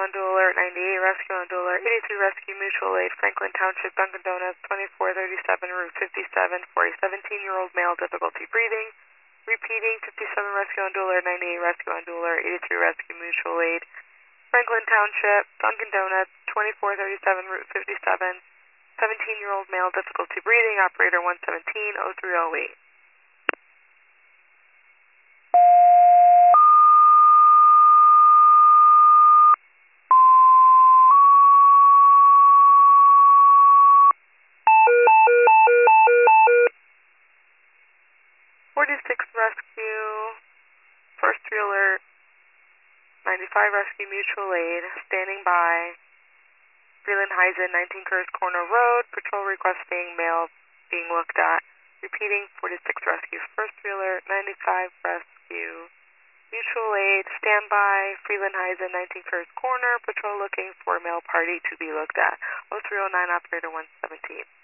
on dual alert, 98 rescue on dual alert, 83 rescue mutual aid, Franklin Township, Dunkin' Donuts, 2437 Route 57 for a 17-year-old male, difficulty breathing. Repeating, 57 rescue on dual alert, 98 rescue on dual alert, 83 rescue mutual aid, Franklin Township, Dunkin' Donuts, 2437 Route 57, 17-year-old male, difficulty breathing, operator 117-0308. Rescue, first 3 alert, 95 rescue mutual aid, standing by, Freeland Heisen, 19 Curtis Corner Road, patrol requesting male being looked at. Repeating, 46 rescue, first 3 alert, 95 rescue mutual aid, standby, Freeland Heisen, 19 Curtis Corner, patrol looking for male party to be looked at. 0309, operator 117.